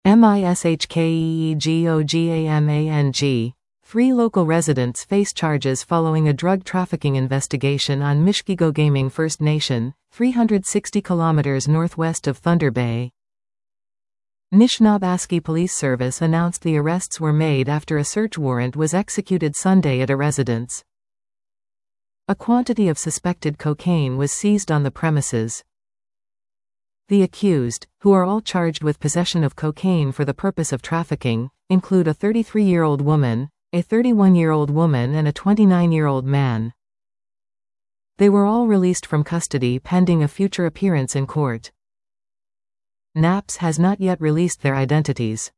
MISHKEEGOGAMANG. 3 local residents face charges following a drug trafficking investigation on Mishkigo First Nation, 360 km northwest of Thunder Bay. Nishnawbe Police Service announced the arrests were made after a search warrant was executed Sunday at a residence. A quantity of suspected cocaine was seized on the premises. The accused, who are all charged with possession of cocaine for the purpose of trafficking, include a 33-year-old woman, a 31-year-old woman and a 29-year-old man. They were all released from custody pending a future appearance in court. NAPS has not yet released their identities.